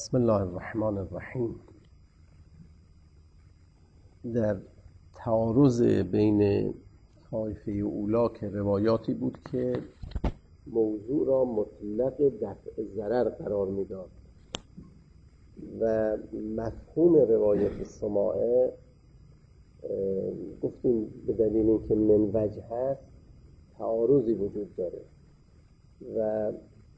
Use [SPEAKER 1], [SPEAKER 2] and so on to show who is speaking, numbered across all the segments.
[SPEAKER 1] بسم الله الرحمن الرحیم. در تعارض بین طایفه اولی که روایاتی بود که موضوع را مطلق دفع ضرر قرار میداد و مفهوم روایت سماعه گفتیم به دلیل اینکه من وجه هست تعارضی وجود داره و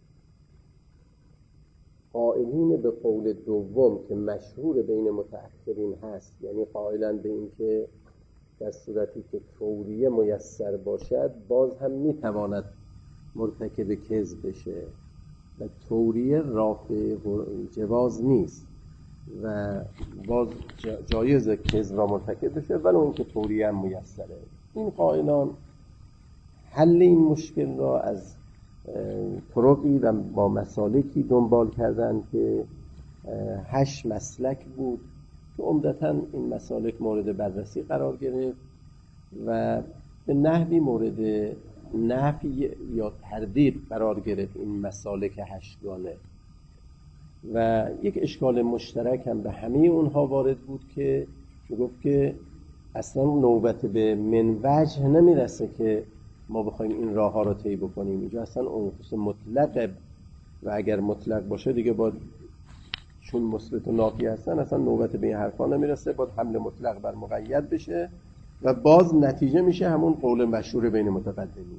[SPEAKER 1] قائلین به قول دوم که مشهور بین متأخرین هست، یعنی قائلن به این که در صورتی که توریه میسر باشد باز هم میتواند مرتکب کذب بشه و توریه رافع جواز نیست و باز جایز کذب را مرتکب بشه ولو اینکه توریه هم میسره. این قائلان حل این مشکل را از طرقی و با مسالکی دنبال کردن که 8 مسلک بود که عمدتاً این مسالک مورد بررسی قرار گرفت و به نحوی مورد نفی یا تردید قرار گرفت این مسالک 8 گانه و یک اشکال مشترک هم به همه اونها وارد بود که گفت که اصلا نوبت به من وجه نمیرسه که ما بخوایم این راه ها رو طی بکنیم. اینجا اصلا اون خصوص مطلق و اگر مطلق باشه دیگه باید چون مثبت و نافی هستن اصلا نوبت به این حرفا نمیرسه، باید حمل مطلق بر مقید بشه و باز نتیجه میشه همون قول مشهور بین متقدمین.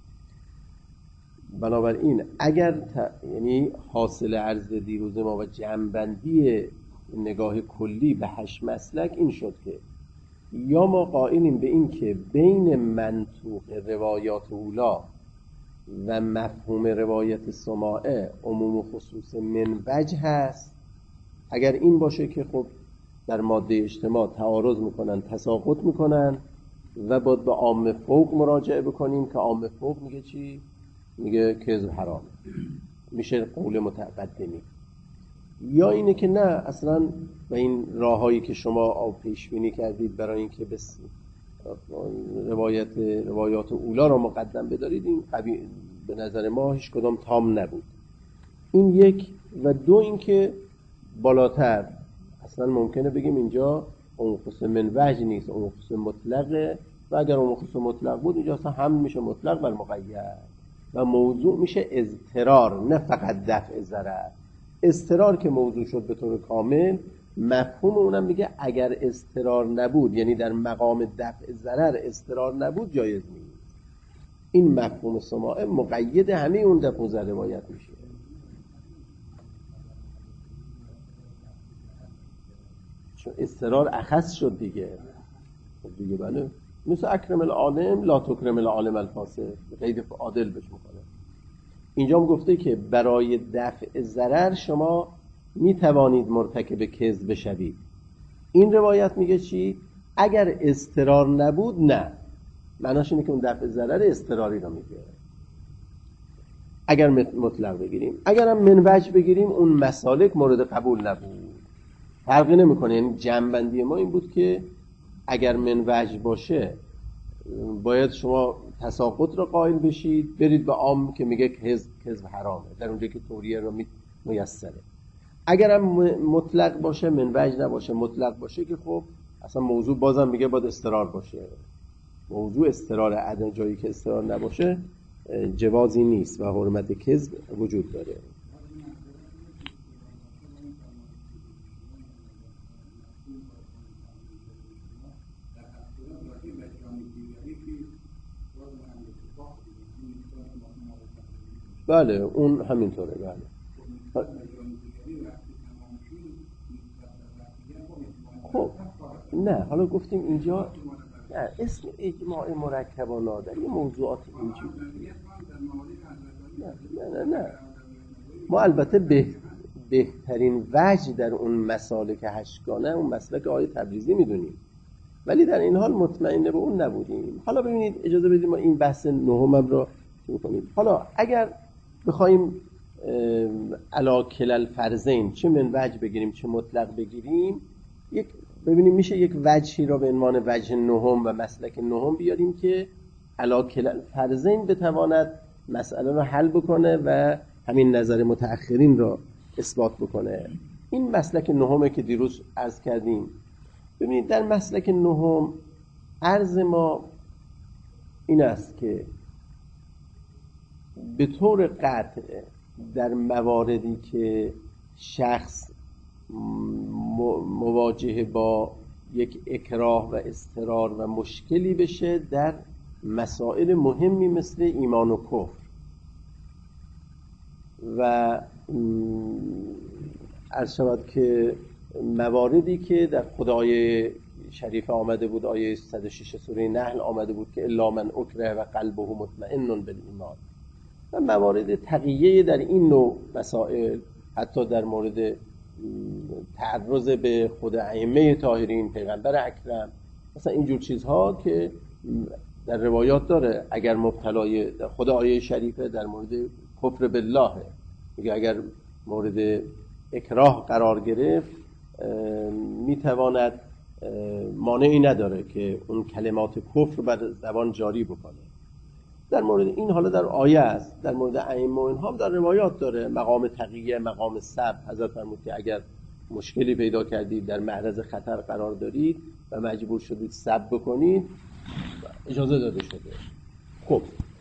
[SPEAKER 1] بنابراین اگر یعنی حاصل عرض دیروز ما و جمع‌بندی نگاه کلی به 8 مسلک این شد که یا ما قائلیم به این که بین منطوق روایات اولا و مفهوم روایت سماعه عموم و خصوص من وجه هست. اگر این باشه که خب در ماده اجتماع تعارض میکنن، تساقط میکنن و باید به عام فوق مراجعه بکنیم که عام فوق میگه چی؟ میگه کذب حرام، میشه قول متقدمی. یا اینه که نه اصلا و این راههایی که شما پیش بینی کردید برای اینکه روایات اولا را مقدم بدارید این به نظر ما هیچ کدام تام نبود. این یک. و دو اینکه بالاتر اصلا ممکنه بگیم اینجا اون خصوص من وجه نیست، اون خصوص مطلقه و اگر اون خصوص مطلق بود اینجا اصلا هم میشه مطلق بر مقید و موضوع میشه اضطرار، نه فقط دفع ضرر. اضطرار که موضوع شد به طور کامل، مفهوم اونم میگه اگر اضطرار نبود، یعنی در مقام دفع ضرر اضطرار نبود جایز نیست. این مفهوم سماعه مقید همه اون دفع ضرر روایت میشه. چون اضطرار اخص شد دیگه. خب دیگه بله، مثل اکرم العالم لا تکرم العالم الفاسد، قید عادل بهش میکنه. اینجا هم گفته که برای دفع ضرر شما میتوانید مرتکب کذب بشوید. این روایت میگه چی؟ اگر اضطرار نبود نه. معناش اینه که اون دفع ضرر اضطراری رو میگه. اگر مطلق بگیریم، اگر هم من وجه بگیریم اون مسالک مورد قبول نبود. فرقی نمیکنه. یعنی جمع‌بندی ما این بود که اگر من وجه باشه باید شما تساقط رو قائل بشید، برید به عام که میگه کذب حرامه در اونجا که توریه رو میسره. اگر هم مطلق باشه، من وجه نباشه، مطلق باشه که خب اصلا موضوع بازم میگه باید استرار باشه. موضوع استرار عدم، جایی که استرار نباشه جوازی نیست و حرمت کذب وجود داره. بله اون همینطوره. بله خب نه حالا گفتیم اینجا نه اسم اجماع مرکبانا در یه موضوعات اینجوری نه ما البته بهترین وجه در اون مسالک 8 گانه اون مسلک آیه تبریزی میدونیم، ولی در این حال مطمئن به اون نبودیم. حالا ببینید اجازه بدید ما این بحث نهم رو شروع کنیم. حالا اگر بخوایم علی کلا الفرضین چه من وجه بگیریم چه مطلق بگیریم، ببینیم میشه یک وجهی را به عنوان وجه نهم و مسلک نهم بیاریم که علی کلا الفرضین بتواند مسئله رو حل بکنه و همین نظر متأخرین را اثبات بکنه. این مسلک نهمه که دیروز عرض کردیم. ببینید در مسلک نهم عرض ما این است که به طور قطع در مواردی که شخص مواجه با یک اکراه و اضطرار و مشکلی بشه در مسائل مهمی مثل ایمان و کفر و عرض شود که مواردی که در خدای شریف آمده بود، آیه 106 سوره نحل آمده بود که الا من اکره و قلبه مطمئن بالایمان، و موارد تقیه در این نوع مسائل، حتی در مورد تعرض به خود ائمه طاهرین، پیغمبر اکرم، مثلا اینجور چیزها که در روایات داره. اگر مبتلای خود آیه شریفه در مورد کفر بالله میگه اگر مورد اکراه قرار گرفت میتواند مانعی نداره که اون کلمات کفر بر زبان جاری بکنه. در مورد این حالا در آیه است، در مورد ائمه و اینها هم در روایات داره. مقام تقیه، مقام صبر، حضرت فرمود که اگر مشکلی پیدا کردید، در معرض خطر قرار دارید و مجبور شدید صبر بکنید، اجازه داده شده. خب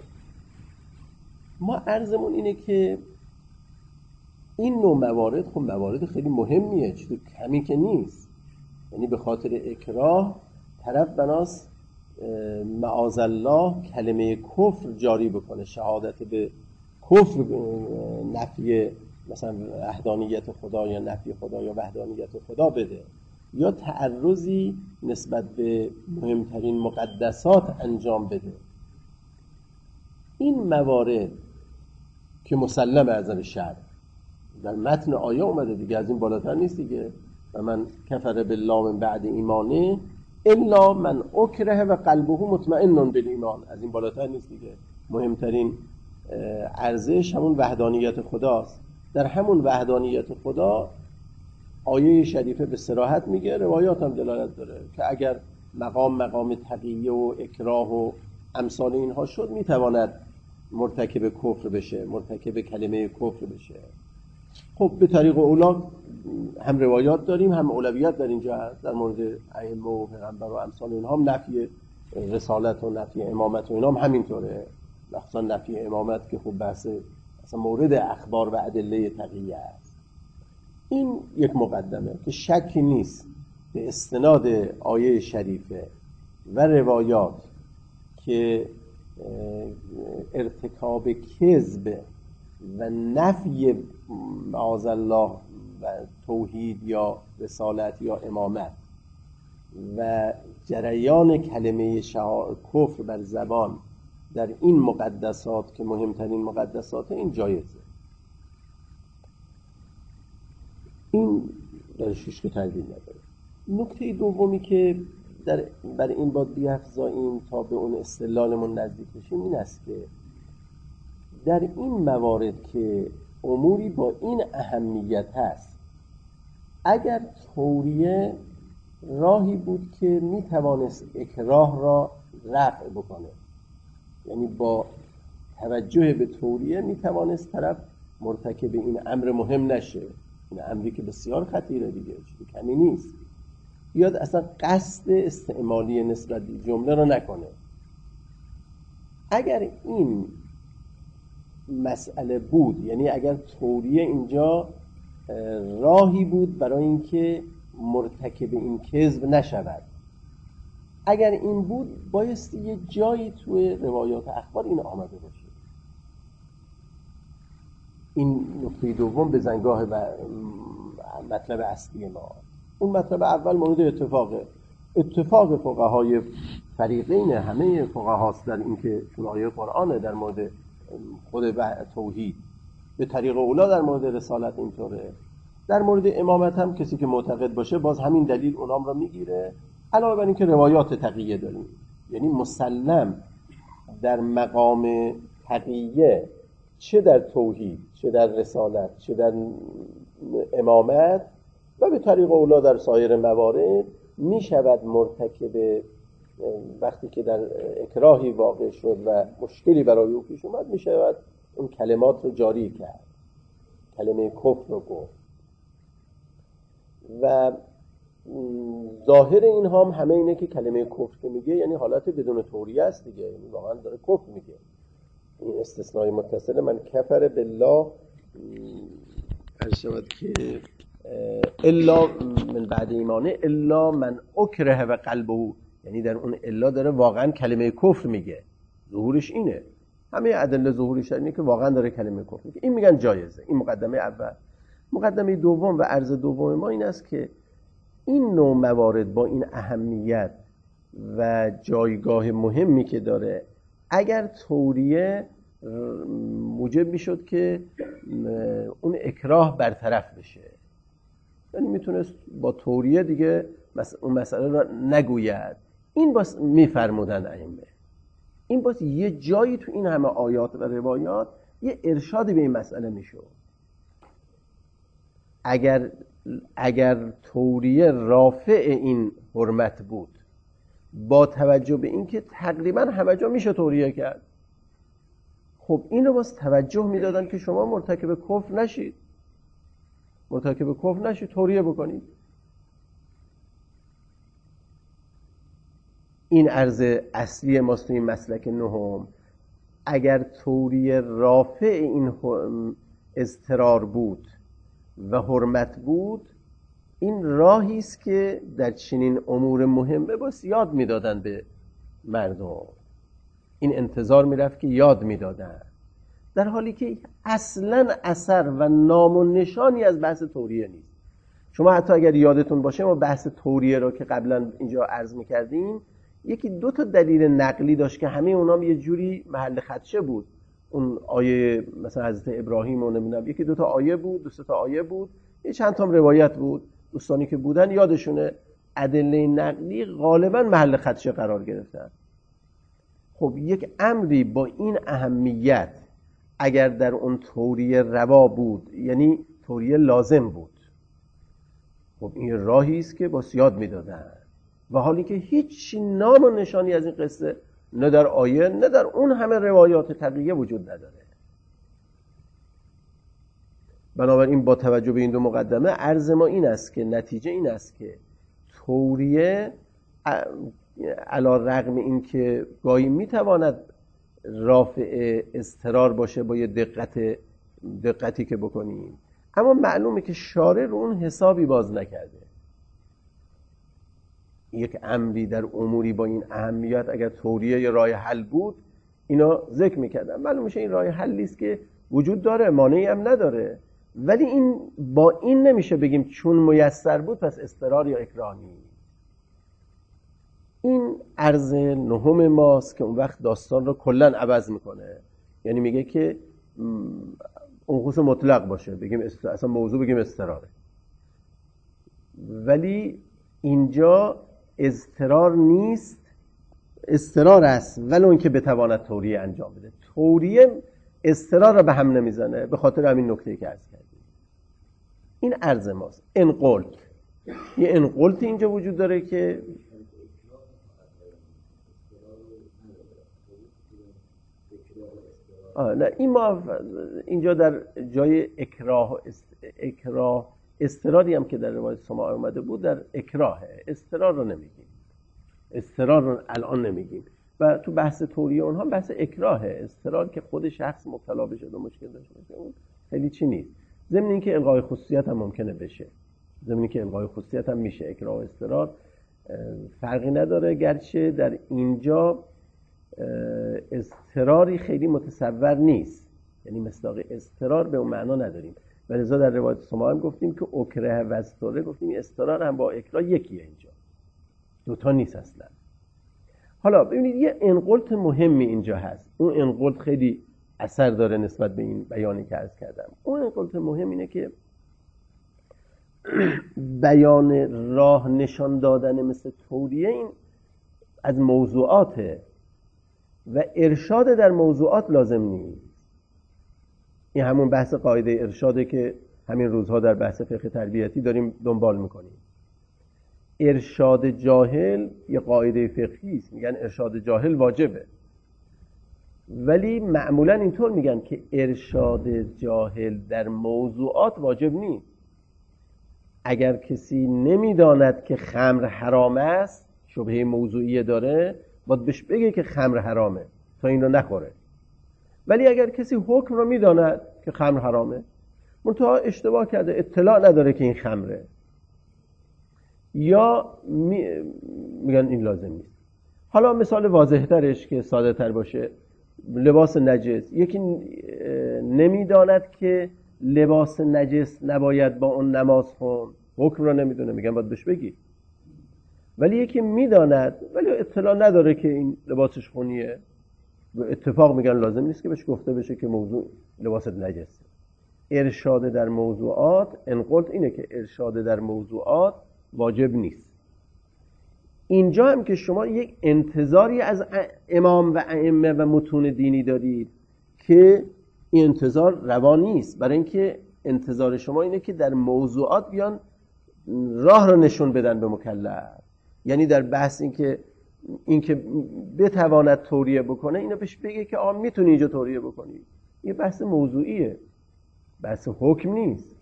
[SPEAKER 1] ما عرضمون اینه که این نوع موارد خب موارد خیلی مهمیه، چیز کمی که نیست. یعنی به خاطر اکراه طرف بناست معاذالله کلمه کفر جاری بکنه، شهادت به کفر، نفی مثلا وحدانیت خدا یا نفی خدا یا وحدانیت خدا بده، یا تعرضی نسبت به مهمترین مقدسات انجام بده. این موارد که مسلم از نظر شرع در متن آیه اومده دیگه، از این بالاتر نیست دیگه. و من کفر بالله من بعد ایمانه الا من اکره و قلبه مطمئن بالایمان، از این بالاتر نیست دیگه. مهمترین ارزش همون وحدانیت خداست. در همون وحدانیت خدا آیه شریفه به صراحت میگه، روایات هم دلالت داره که اگر مقام تقیه و اکراه و امثال اینها شد میتواند مرتکب کفر بشه، مرتکب کلمه کفر بشه. خب به طریق اولا هم روایات داریم، هم اولویت در اینجا هست. در مورد ائمه و پیغمبر و امثال اینها هم نفی رسالت و نفی امامت و اینها هم همینطوره، مخصوصا نفی امامت که خب بحث اصلا مورد اخبار و ادله تقیه است. این یک مقدمه که شکی نیست به استناد آیه شریفه و روایات که ارتکاب کذب و نفی معاذالله و توحید یا رسالت یا امامت و جریان کلمه کفر بر زبان در این مقدسات که مهمترین مقدسات، این جایزه. این درش هیچ که تردید نداره. نکته دومی که بر این باید بیفزاییم تا به اون استدلالمون نزدیک بشیم این است که در این موارد که اموری با این اهمیت هست، اگر توریه راهی بود که میتوانست اکراه را رفع بکنه، یعنی با توجه به توریه میتوانست طرف مرتکب این امر مهم نشه، این امری که بسیار خطیره دیگه، چیزی کمی نیست، بیاد اصلا قصد استعمالی نسبت به جمله را نکنه. اگر این مسئله بود، یعنی اگر توریه اینجا راهی بود برای اینکه مرتکب این کذب نشود، اگر این بود بایستی یه جایی توی روایات اخبار این آمده باشه. این نکته دوم به زنگاه مطلب اصلی ما. اون مطلب اول مورد اتفاق فقهای فریقین، همه فقهاست در این که چون آیه قرآنه در مورد خود توحید، به طریق اولا در مورد رسالت اینطوره، در مورد امامت هم کسی که معتقد باشه باز همین دلیل اونام را میگیره، علاوه بر این که روایات تقیه داریم. یعنی مسلم در مقام تقیه، چه در توحید، چه در رسالت، چه در امامت و به طریق اولا در سایر موارد، می شود مرتکب، وقتی که در اکراهی واقع شد و مشکلی برای او پیش اومد، می شود اون کلمات رو جاری کرد، کلمه کفر رو گفت. و ظاهر این هم همه اینه که کلمه کفر میگه یعنی حالت بدون توریه است دیگه، یعنی واقعا داره کفر میگه. این استثنای متصل من کفر بالله عرض شود که الا من بعد ایمانه الا من اکره و قلبه، یعنی در اون الا داره واقعا کلمه کفر میگه، ظهورش اینه. همه ادله ظهورش اینه که واقعا داره کلمه کفر میگه. این میگن جایزه. این مقدمه اول. مقدمه دوم و عرض دوم ما این است که این نوع موارد با این اهمیت و جایگاه مهمی که داره، اگر توریه موجب میشد که اون اکراه برطرف بشه، یعنی میتونست با توریه دیگه اون مسئله رو نگوید، این باز میفرمودن ائمه، این باز یه جایی تو این همه آیات و روایات یه ارشادی به این مسئله میشد. اگر توریه رافع این حرمت بود، با توجه به این که تقریبا همه جا میشه توریه کرد، خب اینو باز توجه میدادن که شما مرتکب کفر نشید، توریه بکنید. این عرض اصلی ماست تو این مسلک نهم. اگر توریه رافع این اضطرار بود و حرمت بود، این راهی است که در چنین امور مهمه باز یاد میدادن به مردم، این انتظار میرفت که یاد میدادن، در حالی که اصلا اثر و نام و نشانی از بحث توریه نیست. شما حتی اگر یادتون باشه ما بحث توریه رو که قبلا اینجا عرض میکردیم، یکی دو تا دلیل نقلی داشت که همه اونام یه جوری محل خدشه بود. اون آیه مثلا حضرت ابراهیم و نمیدونم یکی دو تا آیه بود، دو سه تا آیه بود، یه چند تا روایت بود. دوستانی که بودن یادشونه ادله نقلی غالبا محل خدشه قرار گرفتن. خب یک امری با این اهمیت اگر در اون توریه روا بود، یعنی توریه لازم بود، خب این راهی است که با یاد میدادن، و حالی که هیچ نام و نشانی از این قصه نه در آیه نه در اون همه روایات تقیه وجود نداره. بنابراین با توجه به این دو مقدمه عرض ما این است که نتیجه این است که توریه علی رغم این که گاهی میتواند رافع اضطرار باشه با یه دقتی که بکنیم، اما معلومه که شارع رو اون حسابی باز نکرده. یک امری در اموری با این اهمیت اگر توریه یا راه حل بود اینا ذکر میکردن، معلوم میشه این راه حلی است که وجود داره، مانعی هم نداره، ولی این با این نمیشه بگیم چون میسر بود پس اضطرار یا اکراه نیست. این عرض نهم ماست که اون وقت داستان رو کلن عوض میکنه، یعنی میگه که اون خصوص مطلق باشه، بگیم اصلا موضوع بگیم اضطراره، ولی اینجا اضطرار نیست، اضطرار است ولی اون که بتواند توریه انجام بده. توریه اضطرار رو به هم نمیزنه، به خاطر همین نکته که عرض کردیم. این عرض ماست. انقلت، یه انقلت اینجا وجود داره که نه این ما اینجا در جای اکراه اضطراری هم که در روایت سماع اومده بود در اکراهه، اضطرار رو نمیگیم، اضطرار رو الان نمیگیم، و تو بحث توریه اونها بحث اکراهه، اضطرار که خود شخص مبتلا بشه و مشکل داشته باشه اون خیلی چی نیست. ضمن این که الغای خصوصیت هم ممکنه بشه، ضمن این که الغای خصوصیت هم میشه، اکراه و اضطرار فرقی نداره، گرچه در اینجا اضطراری خیلی متصور نیست، یعنی مصداق اضطرار به اون معنا نداریم، و لذا در روایت سما هم گفتیم که اکره و استوره، گفتیم اضطرار هم با اکراه یکیه، اینجا دوتا نیست اصلا. حالا ببینید یه انقلت مهمی اینجا هست، اون انقلت خیلی اثر داره نسبت به این بیانی که عرض کردم. اون انقلت مهم اینه که بیان راه نشان دادن مثل توریه این از موضوعاته و ارشاد در موضوعات لازم نیست. این همون بحث قاعده ارشاده که همین روزها در بحث فقه تربیتی داریم دنبال میکنیم. ارشاد جاهل یه قاعده فقهی است، میگن ارشاد جاهل واجبه، ولی معمولا اینطور میگن که ارشاد جاهل در موضوعات واجب نیست. اگر کسی نمیداند که خمر حرام است، شبهه موضوعی داره، باید بهش بگه که خمر حرامه تا این رو نخوره. ولی اگر کسی حکم رو میداند که خمر حرامه، منتها اشتباه کرده، اطلاع نداره که این خمره، یا میگن این لازم نیست. حالا مثال واضح ترش که ساده تر باشه، لباس نجس. یکی نمیداند که لباس نجس نباید با اون نماز خون، حکم رو نمیدونه، میگن باید بهش بگی. ولی یکی میداند ولی اطلاع نداره که این لباسش خونیه، به اتفاق میگن لازم نیست که بهش گفته بشه که موضوع لباست نجسه. ارشاد در موضوعات، انقلت اینه که ارشاد در موضوعات واجب نیست. اینجا هم که شما یک انتظاری از امام و ائمه و متون دینی دارید که این انتظار روا نیست، برای اینکه انتظار شما اینه که در موضوعات بیان راه رو نشون بدن به مکلف. یعنی در بحث اینکه بتواند توریه بکنه، اینو بهش بگه که آقا میتونی اینجا توریه بکنی. این بحث موضوعیه، بحث حکم نیست.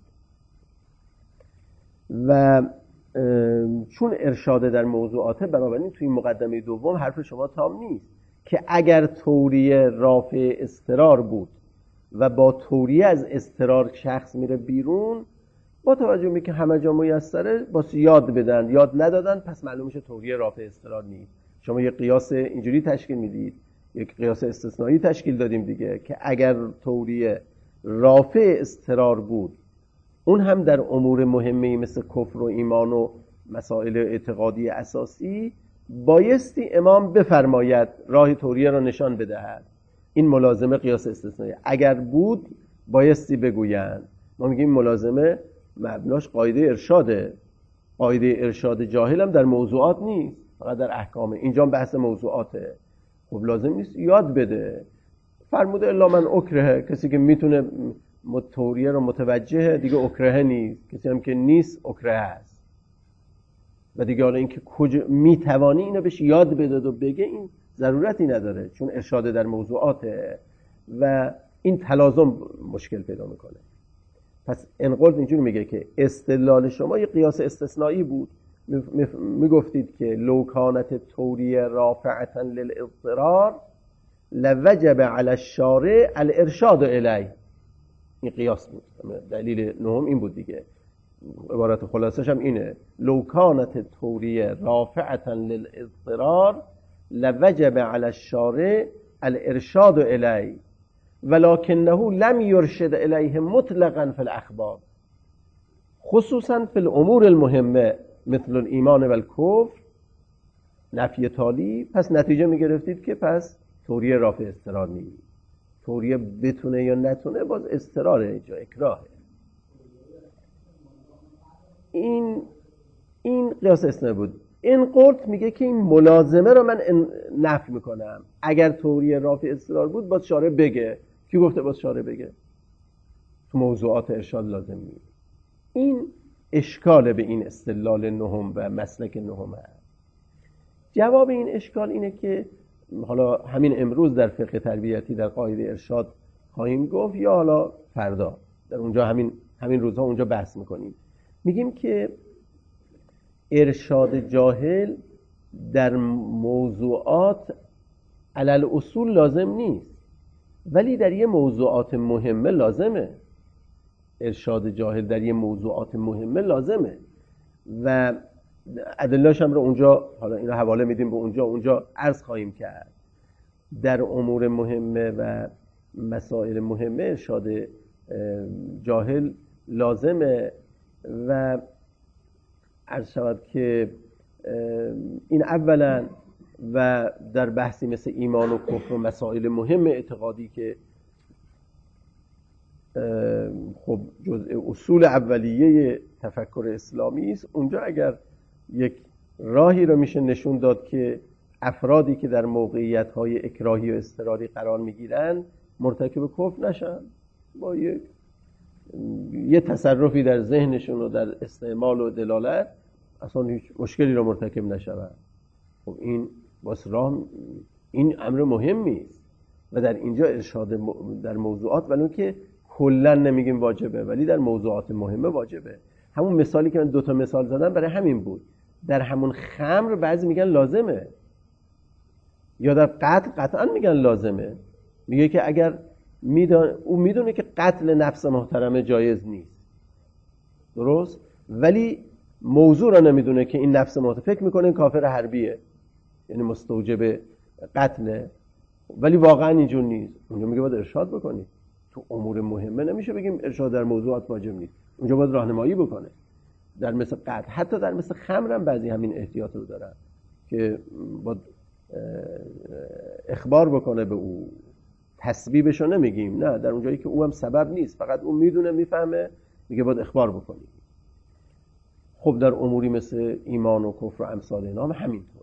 [SPEAKER 1] و چون ارشاد در موضوعاته، بنابراین توی مقدمه دوم حرف شما تام نیست که اگر توریه رافع اضطرار بود و با توریه از اضطرار شخص میره بیرون، با توجه به که همه جا میسره باز یاد بدن، یاد ندادن پس معلوم میشه توریه رافع اضطرار نیست. شما یک قیاس اینجوری تشکیل میدید، یک قیاس استثنایی تشکیل دادیم دیگه که اگر توریه رافع اضطرار بود، اون هم در امور مهمه مثل کفر و ایمان و مسائل اعتقادی اساسی، بایستی امام بفرماید راه توریه را نشان بدهد. این ملازمه قیاس استثنایی. اگر بود بایستی بگویند. ما میگیم ملازمه مبناش قاعده ارشاده. قاعده ارشاد جاهل هم در موضوعات نیست، فقط در احکامه. اینجا بحث موضوعاته. خب لازم نیست یاد بده. فرموده الا من اکره، کسی که میتونه توریه رو متوجهه دیگه اکره نیست، کسی هم که نیست اکره است. و دیگه حالا اینکه کجا میتوانی اینو بهش یاد بده و بگه، این ضرورتی نداره، چون ارشاد در موضوعاته و این تلازم مشکل پیدا میکنه. پس انقلت اینجور میگه که استدلال شما یه قیاس استثنایی بود. میگفتید که لو کانت توریه رافعتا للاضطرار لوجب علی الشارع الارشاد الیه. این قیاس بود. دلیل نهم این بود دیگه. عبارت خلاصش هم اینه: لو کانت توریه رافعتا للاضطرار لوجب علی الشارع الارشاد الیه ولکنه لم یرشد الیه مطلقا فی الاخبار خصوصا فی الامور المهمه مثل الایمان و الکفر نفی تالی. پس نتیجه میگرفتید که پس توریه رافع اضطرار نیست. توریه بتونه یا نتونه باز اضطراره، اینجا اکراهه. این قیاس استثنایی بود. انقلت میگه که این ملازمه رو من نفی میکنم. اگر توریه رافع اضطرار بود باز شارع بگه. کی گفته باز شارع بگه؟ تو موضوعات ارشاد لازم نیست. این اشکال به این استدلال نهم و مسلک نهم هست. جواب این اشکال اینه که حالا همین امروز در فقه تربیتی در قاعده ارشاد خواهیم گفت، یا حالا فردا در اونجا همین روزها اونجا بحث میکنیم. میگیم که ارشاد جاهل در موضوعات علل اصول لازم نیست، ولی در یه موضوعات مهمه لازمه. ارشاد جاهل در یه موضوعات مهمه لازمه و ادله‌اش هم رو اونجا، حالا اینو حواله میدیم به اونجا عرض خواهیم کرد. در امور مهمه و مسائل مهمه ارشاد جاهل لازمه و عرض شود که این اولا و در بحثی مثل ایمان و کفر و مسائل مهم اعتقادی که خب جزء اصول اولیه تفکر اسلامی است، اونجا اگر یک راهی رو میشه نشون داد که افرادی که در موقعیت‌های اکراهی و اضطراری قرار میگیرن مرتکب کفر نشن، با یه تصرفی در ذهنشون و در استعمال و دلالت اصلا هیچ مشکلی رو مرتکب نشون. خب این این امر مهمی است و در اینجا ارشاد در موضوعات، ولی که کلا نمیگیم واجبه، ولی در موضوعات مهمه واجبه. همون مثالی که من 2 تا مثال زدم برای همین بود. در همون خمر بعضی میگن لازمه، یا در قتل قطعا میگن لازمه. میگه که اگر او میدونه که قتل نفس محترمه جایز نیست، درست، ولی موضوع را نمیدونه که این نفس محترمه، فکر میکنه این کافر حربیه یعنی مستوجب قتله، ولی واقعا اینجور نیست. اونجا میگه باید ارشاد بکنی. تو امور مهمه نمیشه بگیم ارشاد در موضوعات واجب نیست، اونجا باید راهنمایی بکنه. در مثل قتل، حتی در مثل خمر هم بعضی همین احتیاط رو دارن که باید اخبار بکنه به او، تسبیبشو نمیگیم، نه، در اونجایی که او هم سبب نیست، فقط اون میدونه میفهمه، میگه باید اخبار بکنی. خب در اموری مثل ایمان و کفر و امثال اینا هم همینطوره.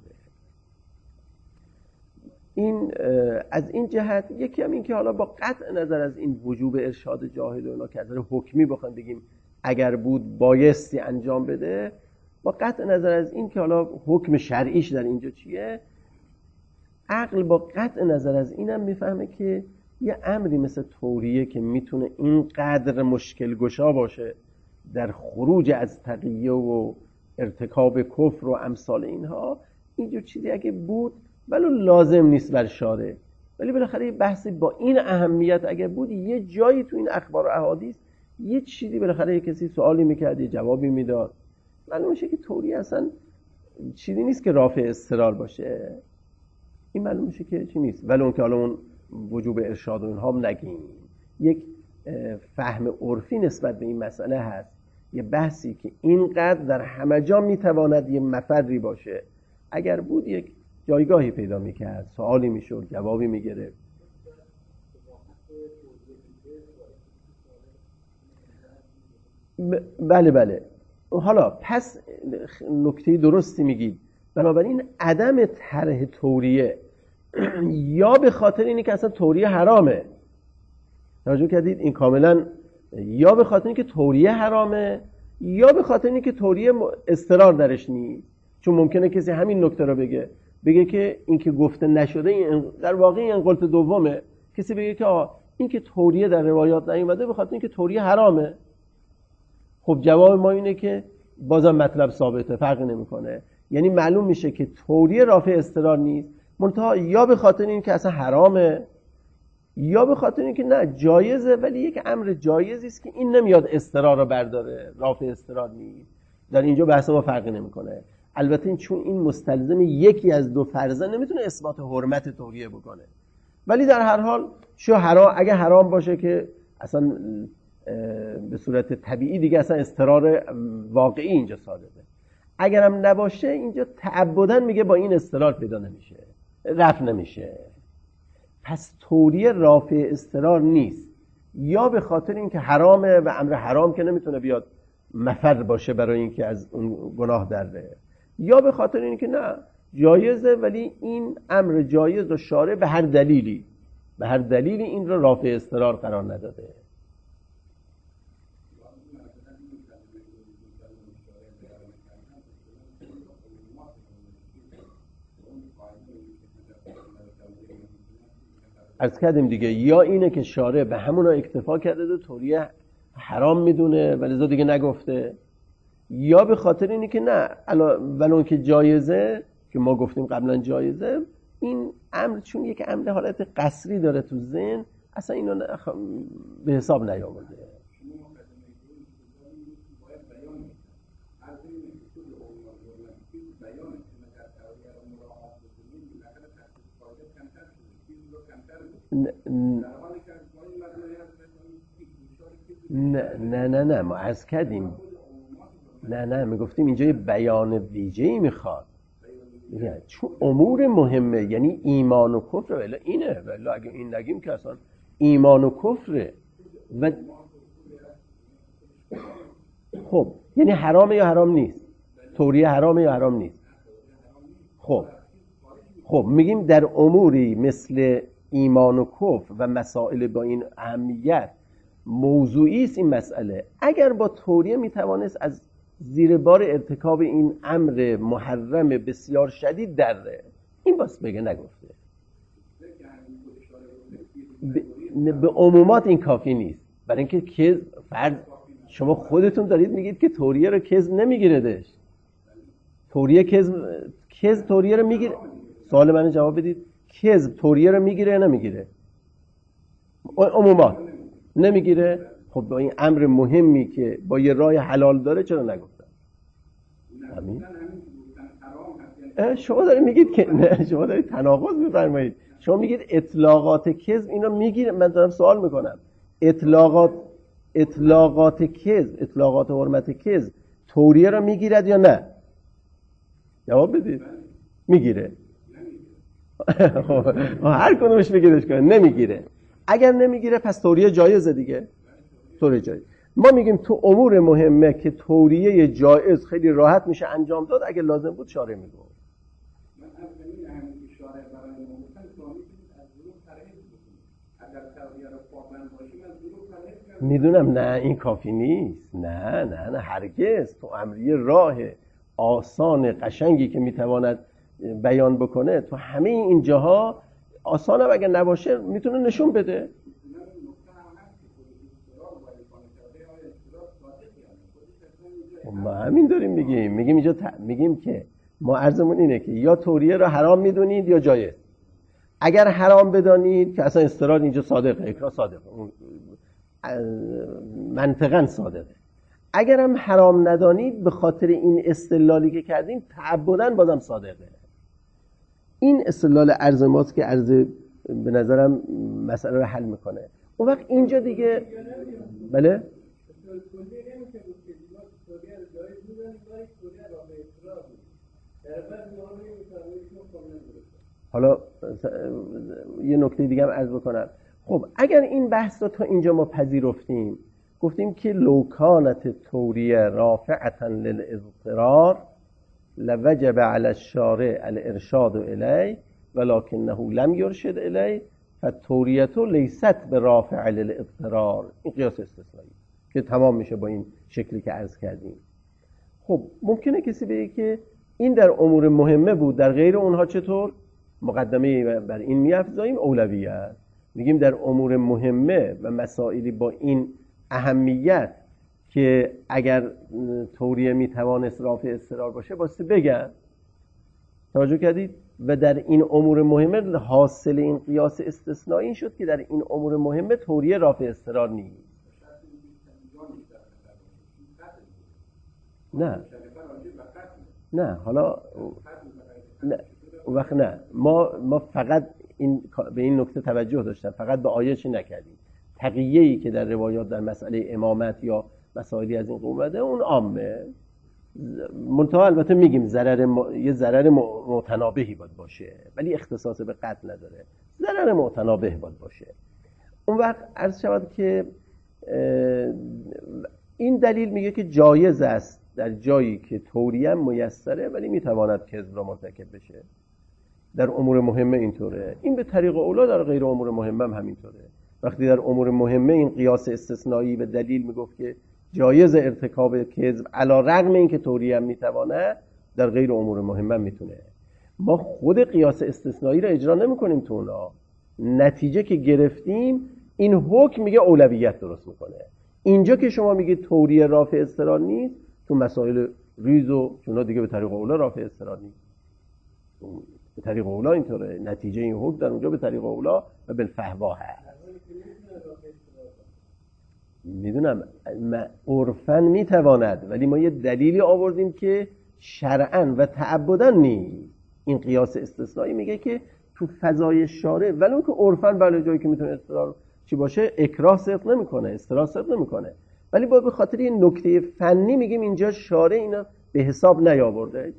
[SPEAKER 1] این از این جهت. یکی هم این که حالا با قطع نظر از این وجوب ارشاد جاهل و اینا که از نظر حکمی بخوایم بگیم اگر بود بایستی انجام بده، با قطع نظر از این که حالا حکم شرعیش در اینجا چیه، عقل با قطع نظر از اینم میفهمه که یه امری مثل توریه که میتونه اینقدر مشکل گشا باشه در خروج از تقیه و ارتکاب کفر و امثال اینها، اینجور چیزی اگه بود ولو لازم نیست بر شارع، ولی بالاخره یه بحثی با این اهمیت اگه بود، یه جایی تو این اخبار و احادیث یه چیزی بالاخره یه کسی سوالی میکرد یه جوابی میداد. معلوم میشه که توریه اصلا چیزی نیست که رافع اضطرار باشه، این معلوم میشه که چی نیست. ولی اون که حالا اون وجوب ارشاد و اینها هم نگیم، یک فهم عرفی نسبت به این مسئله هست، یه بحثی که اینقدر در همه جا میتواند یه مفری باشه، اگر بود یک جایگاهی پیدا میکرد، سوالی میشد، جوابی میگرفت. بله. حالا پس نکته درستی میگید. بنابراین عدم طرح توریه یا به خاطر اینه که اصلا توریه حرامه، توجه کردید این کاملا، یا به خاطر اینکه توریه حرامه، یا به خاطر اینکه توریه اضطرار درش نیست. چون ممکنه کسی همین نکته رو بگه که این که گفته نشده در واقع این قلت دومه. کسی بگه که این که توریه در روایات نیومده به خاطر اینکه توریه حرامه. خب جواب ما اینه که بازم مطلب ثابته، فرقی نمیکنه. یعنی معلوم میشه که توریه رافع اضطرار نیست، منتها یا به خاطر اینکه اصلا حرامه، یا به خاطر اینکه نه جایزه، ولی یک امر جایزی است که این نمیاد اضطرار رو برداره، رافع اضطرار نیست. در اینجا بحث ما فرقی نمیکنه. البته چون این مستلزم یکی از دو فرضه نمیتونه اثبات حرمت توریه بکنه، ولی در هر حال اگه حرام باشه که اصلا به صورت طبیعی دیگه اصلا اضطرار واقعی اینجا صادقه. اگرم نباشه اینجا تعبداً میگه با این اضطرار پیدا نمیشه، رفع نمیشه. پس توریه رافع اضطرار نیست، یا به خاطر اینکه حرامه و امر حرام که نمیتونه بیاد مفر باشه برای اینکه از اون گناه دره، یا به خاطر اینکه نه جایزه، ولی این امر جایز و شارع به هر دلیلی این رو رافع اضطرار قرار نداده. عرض کردیم دیگه، یا اینه که شارع به همونا اکتفا کرده و توریه حرام میدونه ولی دیگه نگفته، یا به خاطر اینه که نه ولون که جایزه، که ما گفتیم قبلا جایزه، این امر چون یک امر حالت قصری داره تو ذهن، اصلا اینو به حساب نیاورده. نه ما عرض کردیم نه میگفتیم اینجا یه بیان ویژه‌ای میخواد، چون امور مهمه، یعنی ایمان و کفر، ولی اینه، ولی اگه این نگیم که اصلا ایمان و کفره و خب یعنی حرامه یا حرام نیست؟ توریه حرامه یا حرام نیست؟ خب میگیم در اموری مثل ایمان و کفر و مسائل با این اهمیت موضوعی است این مسئله، اگر با توریه میتوانست از زیر بار ارتکاب این امر محرم بسیار شدید دره، این باست بگه نگفته. به عمومات این کافی نیست، برای اینکه فرد شما خودتون دارید میگید که توریه رو کذب نمیگیردش. توریه کذب توریه رو میگیره. سوال منو جواب بدید. کذب توریه رو میگیره یا نمیگیره؟ عموما نمیگیره. خب با این امر مهمی که با یه راه حلال داره چرا نگفتن؟ همین. شما دارید میگید که نه، شما دارید تناقض میفرمایید. شما میگید اطلاقات کذب اینا میگیره. من دارم سوال میکنم اطلاقات کذب، اطلاقات حرمت کذب توریه رو میگیرد یا نه؟ جواب بدید. میگیره. هر کدومش بگیرش کنه نمیگیره. اگر نمیگیره پس توریه جایزه دیگه. توریه جایز. ما میگیم تو امور مهمه که توریه جایز خیلی راحت میشه انجام داد. اگه لازم بود شارع میگه. میدونم نه این کافی نیست. نه هرگز. تو امریه راه آسان قشنگی که میتواند بیان بکنه تو همه این جاها آسانه و اگر نباشه میتونه نشون بده. ما همین داریم میگیم اینجا میگیم که ما عرضمون اینه که یا توریه رو حرام میدونید یا جایز. اگر حرام بدانید که اصلا استراد اینجا صادقه، اکراه صادقه، منطقاً صادقه. اگر هم حرام ندانید به خاطر این استدلالی که کردیم تعبداً بازم صادقه. این استدلال عرض ماست که عرض به نظرم مسئله رو حل میکنه. اون وقت اینجا دیگه بله حالا یه نکته دیگه هم عرض بکنم. خب اگر این بحث رو تا اینجا ما پذیرفتیم، گفتیم که لوکانت توریه رافعتا للاضطرار لوجب علی الشارع الارشاد الیه ولکنه لم یرشد الیه فالتوریه لیست برافع للاضطرار. این قیاس استثنایی که تمام میشه با این شکلی که عرض کردیم. خب ممکنه کسی بگه که این در امور مهمه بود، در غیر اونها چطور؟ مقدمه بر این میافزاییم اولویت. میگیم در امور مهمه و مسائلی با این اهمیت که اگر توریه میتوانست رافع اضطرار باشه واسه بگن. توجه کردید؟ و در این امور مهمه حاصل این قیاس استثنایی شد که در این امور مهمه توریه رافع اضطرار نیست. نه حالا نه وقت نه ما فقط به این نکته توجه داشتم، فقط به آیه چی نکردیم. تقیه‌ای که در روایات در مسئله امامت یا مسائلی از این قومده اون عامه. منتها البته میگیم یه ضرر متنابهی باید باشه ولی اختصاص به قتل نداره. ضرر متنابه باید باشه. اون وقت عرض شود که این دلیل میگه که جایز است در جایی که توریه میسره ولی میتواند کذب را مرتکب بشه. در امور مهمه اینطوره. این به طریق اولا در غیر امور مهمه هم همینطوره. وقتی در امور مهمه این قیاس استثنایی به دلیل میگفت که جایز ارتکاب کذب علی رغم اینکه توریه هم میتوانه، در غیر امور مهمه میتونه. ما خود قیاس استثنایی را اجرا نمیکنیم تو اونا. نتیجه که گرفتیم این حکم میگه اولویت درست میکنه. اینجا که شما میگید توریه رافع اضطرار نیست، تو مسائل ریز و چونا دیگه به طریق اولا رافع اضطرار نیست. به طریق اولا اینطوره. نتیجه این حکم در اونجا به طریق اولا و بالفهوا هست. میدونم عرفاً میتواند ولی ما یه دلیلی آوردیم که شرعاً و تعبداً نیست. این قیاس استثنایی میگه که تو فضای شارع ولو که عرفاً بله جایی که میتونه اضطرار چی باشه اکراه صدق نمیکنه، استرار صدق نمیکنه، ولی با به خاطر این نکته فنی میگیم اینجا شارع اینا به حساب نیاورده.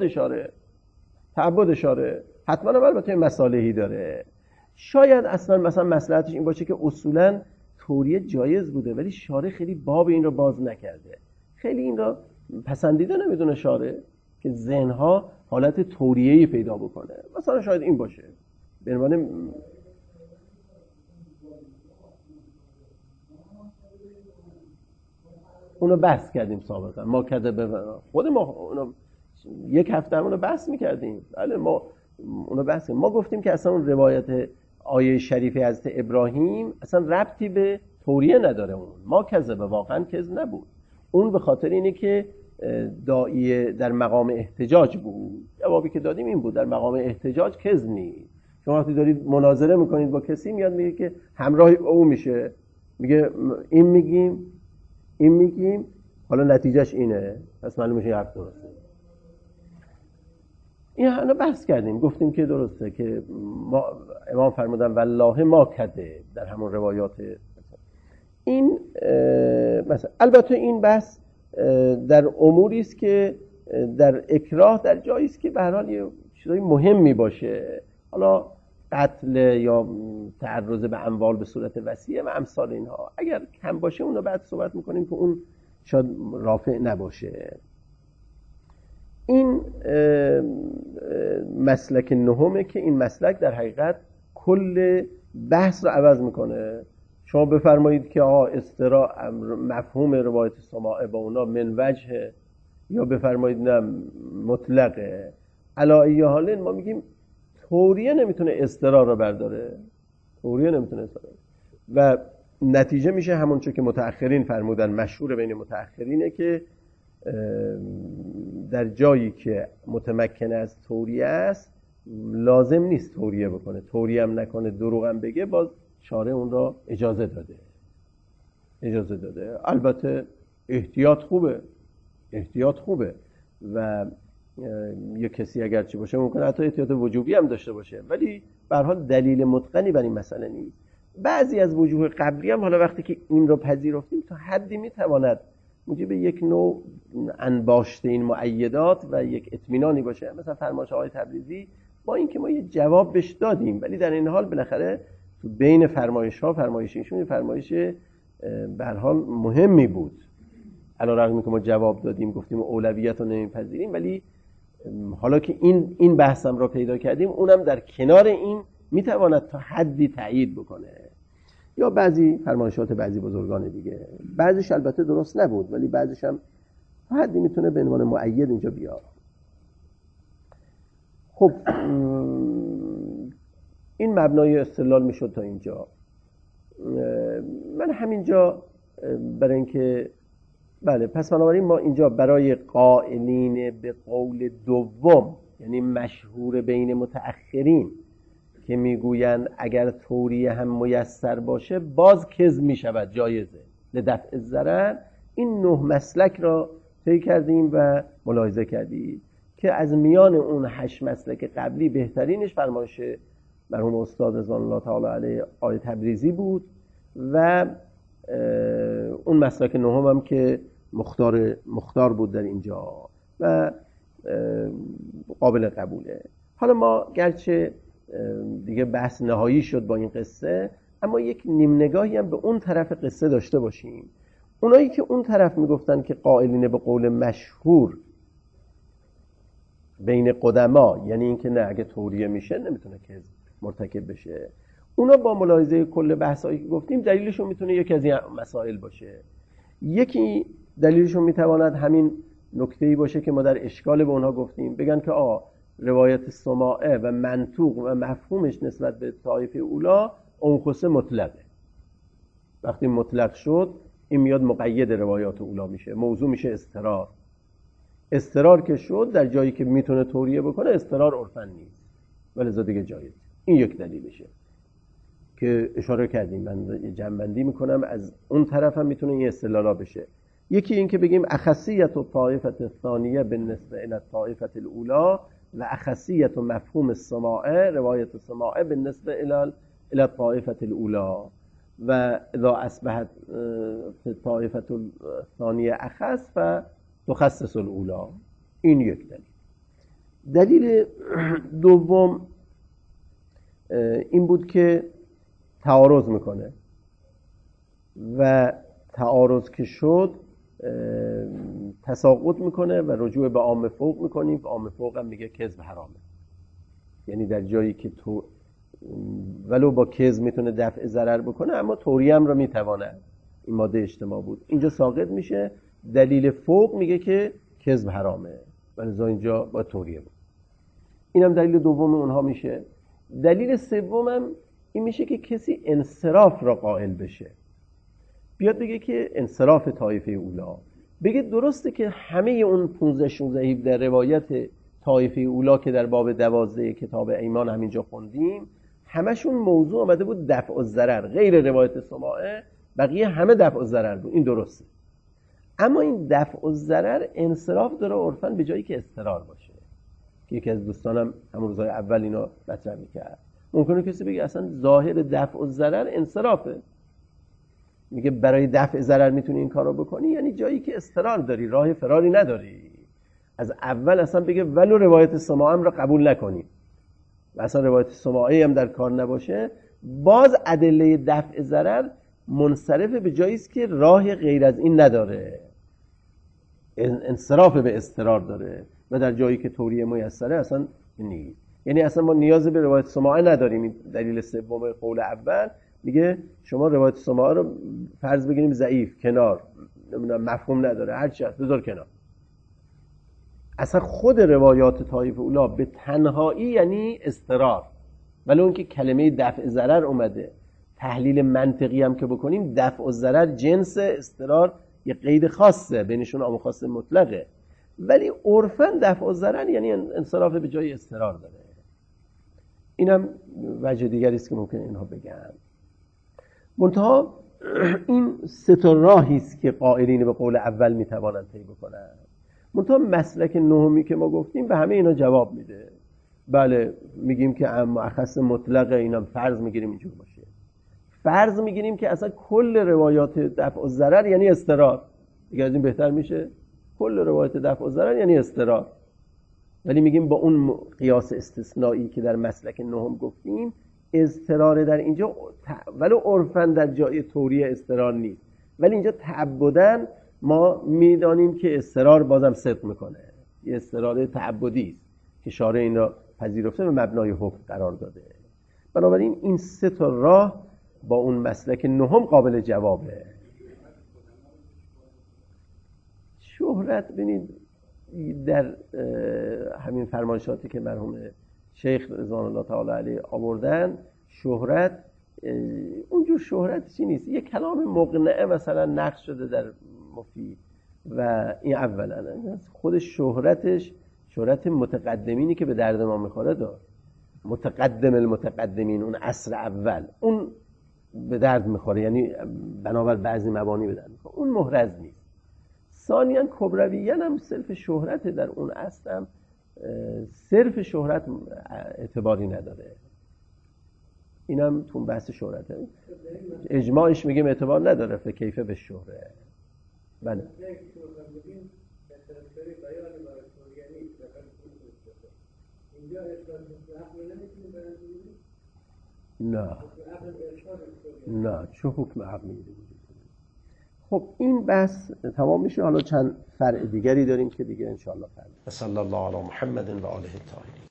[SPEAKER 1] تعبد شارع حتما البته مصالحی داره. شاید اصلا مثلا مصلحتش این باشه که اصولاً توریه جایز بوده ولی شارع خیلی باب این رو باز نکرده، خیلی این رو پسندیده نمیدونه شارع که ذهنها حالت توریه‌ای پیدا بکنه. مثلا شاید این باشه. بنابراین اونو بحث کردیم سابقا. ما خود ما اونو یک هفته همونو بحث میکردیم. بله ما اونو بحث کردیم. ما گفتیم که اصلا اون روایت آیه شریفه حضرت ابراهیم اصلا ربطی به توریه نداره. اون ما کذبه واقعا کذب نبود، اون به خاطر اینه که داعیه در مقام احتجاج بود. جوابی که دادیم این بود در مقام احتجاج کذب نیست. شما وقتی دارید مناظره میکنید با کسی، میاد میگه که همراه او میشه، میگه این میگیم حالا نتیجهش اینه، پس معلوم میشه حرف درسته. این حالا بحث کردیم، گفتیم که درسته که ما امام فرمودن والله ما کده در همون روایات. این مثلا البته این بحث در اموری است که در اکراه در جایی است که به هر حال یه چیزای مهمی باشه، حالا قتل یا تعرض به اموال به صورت وسیع و امثال اینها. اگر کم باشه اونو بعد صحبت میکنیم که اون شاید رافع نباشه. این مسلک نهمه که این مسلک در حقیقت کل بحث رو عوض میکنه. شما بفرمایید که مفهوم روایت سماعه با اونا من وجه، یا بفرمایید نه مطلقه. علی ای حال ما میگیم توریه نمیتونه استرار رو برداره، توریه نمیتونه استرار، و نتیجه میشه همون چون که متأخرین فرمودن، مشهور بین متأخرینه که در جایی که متمکن از توریه است لازم نیست توریه بکنه، توریه هم نکنه، دروغ هم بگه، باز شارع اون را اجازه داده. البته احتیاط خوبه و یه کسی اگر چی باشه ممکنه حتی احتیاط وجوبی هم داشته باشه، ولی به هر حال دلیل متقنی بر این مسئله نیست. بعضی از وجوه قبلی هم حالا وقتی که این رو پذیرفتیم تا حدی میتواند موجب یک نوع انباشته این مؤیدات و یک اطمینانی باشه. مثلا فرمایش آقای تبریزی با اینکه ما یه جواب بهش دادیم، ولی در این حال بالاخره تو بین فرمایش ایشون فرمایش به هر حال مهمی بود. علیرغم که ما جواب دادیم گفتیم اولویت رو نمیپذیریم، ولی حالا که این بحثم را پیدا کردیم، اونم در کنار این میتواند تا حدی تایید بکنه. یا بعضی فرمایشات بعضی بزرگان دیگه، بعضیش البته درست نبود ولی بعضیش هم تا حدی میتونه به عنوان مؤید اینجا بیاد. خب این مبنای استدلال میشد تا اینجا. من همینجا برای اینکه بله، پس بنابراین ما اینجا برای قائلین به قول دوم، یعنی مشهور بین متأخرین که میگویند اگر توریه هم میسر باشه باز کذب میشود، جایزه لدفع ضرر، این 9 مسلک را طی کردیم و ملاحظه کردیم که از میان اون 8 مسلک قبلی بهترینش فرمایش مرحوم استاد رضوان الله تعالی علیه آقای تبریزی بود و اون مسلک نهم هم که مختار بود در اینجا و قابل قبوله. حالا ما گرچه دیگه بحث نهایی شد با این قصه، اما یک نیم نگاهی هم به اون طرف قصه داشته باشیم. اونایی که اون طرف میگفتن که قائلین به قول مشهور بین قدما، یعنی این که نه اگه توریه میشه نمیتونه که مرتکب بشه، اونا با ملاحظه کل بحثایی که گفتیم دلیلشون میتونه یکی از این مسائل باشه. یکی دلیلشون میتواند همین نکته‌ای باشه که ما در اشکال به اونها گفتیم، بگن که روایت سماعه و منطوق و مفهومش نسبت به طایفه اولا اون خصه مطلقه. وقتی مطلق شد این میاد مقید روایات اولا میشه، موضوع میشه استرار که شد در جایی که میتونه توریه بکنه استرار عرفن نیست ولذا دیگه جایز. این یک دلیلشه که اشاره کردیم. من جمع‌بندی میکنم از اون طرف هم میتونه این استدلال بشه. یکی این که بگیم اخصیت الطائفه الثانیه بالنسبه الی الطائفه الاولى و اخصیت مفهوم السماعه روایت السماعه بالنسبه الی الطائفه الاولى و اذا اصبحت الطائفه الثانیه اخص فتخصص الاولى. این یک دلیل. دلیل دوم این بود که تعارض میکنه و تعارض که شد تساقط میکنه و رجوع به عام فوق میکنیم. عام فوق هم میگه کذب حرامه، یعنی در جایی که تو ولو با کذب میتونه دفع ضرر بکنه اما توریه هم رو میتوانه، این ماده اجتماع بود، اینجا ساقط میشه. دلیل فوق میگه که کذب حرامه ولذا اینجا با توریه بود. اینم دلیل دوم اونها میشه. دلیل سومم این میشه که کسی انصراف را قائل بشه. بیاد بگه که انصراف طایفه اولا، بگه درسته که همه اون 15 16 17 روایت طایفه اولا که در باب 12 کتاب ایمان همینجا خوندیم همشون موضوع آمده بود دفع الضرر، غیر روایت سماعه بقیه همه دفع الضرر بود. این درسته، اما این دفع الضرر انصراف داره عرفاً به جایی که اضطرار باشه، که یکی از دوستانم همون روزهای اول اینو مطرح می‌کرد. ممکنه کسی بگه اصلا ظاهر دفع الضرر انصرافه، میگه برای دفع ضرر میتونی این کارو بکنی، یعنی جایی که اضطرار داری، راه فراری نداری، از اول اصلا بگه ولو روایت سماعه هم رو قبول نکنی و اصلا روایت سماعه هم در کار نباشه، باز ادله دفع ضرر منصرف به جایی است که راه غیر از این نداره، انصراف به اضطرار داره و در جایی که توریه میسره اصلا نیست. یعنی اصلا ما نیاز به روایت سماعه نداریم. این دلیل سوم قول اول، میگه شما روایت سماعه رو فرض بگیریم ضعیف، کنار، نمیدونم مفهوم نداره، هر چی هست بذار کنار. اصلا خود روایات طایفه اولا به تنهایی یعنی اضطرار، ولی اون که کلمه دفع ضرر اومده، تحلیل منطقی هم که بکنیم دفع الضرر جنس اضطرار یه قید خاصه، بینشون عام خاص مطلقه، ولی عرفاً دفع الضرر یعنی انصراف به جای اضطرار داره. اینم وجه دیگری است که ممکن اینها بگن. منتها این سه تا راهی است که قائلین به قول اول میتوانند طی بکنن. منتها مسلک نهمی که ما گفتیم به همه اینا جواب میده. بله میگیم که مؤخص مطلق، اینم فرض میگیریم اینجور باشه، فرض میگیریم که اصلا کل روایات دفع الضرر یعنی اضطرار، دیگه از این بهتر میشه؟ کل روایات دفع الضرر یعنی اضطرار، ولی میگیم با اون قیاس استثنایی که در مسلک نهم گفتیم اضطرار در اینجا ولو عرفاً در جای توریه اضطرار نیست، ولی اینجا تعبداً ما میدانیم که اضطرار بازم صدق میکنه، یه اضطرار تعبدی است که شارع این را پذیرفته و مبنای حکم قرار داده. بنابراین این سه تا راه با اون مسلک نهم قابل جوابه. شهرت ببینید در همین فرمایشاتی که مرحوم شیخ رضوان الله تعالی علیه آوردن، شهرت اونجور شهرت چی نیست، یه کلام مقنعه مثلا نقش شده در مفید و این اولا خود شهرتش شهرت متقدمینی که به درد ما میخوره دار، متقدم المتقدمین، اون عصر اول، اون به درد میخوره، یعنی بنابر بعضی مبانی به درد میخوره، اون محرز نیست. ثانیاً کبرویان هم صرف شهرت در اون عصر هم صرف شهرت اعتباری نداره، اینم تو بحث شهرته، اجماعش میگیم اعتبار نداره به کیفه به شهره. بله نه چه حکم عقل میده. خب این بحث تمام میشه، حالا چند فرع دیگری داریم که دیگه انشاءالله فرد. صلی الله علی محمد و آله الطاهرین.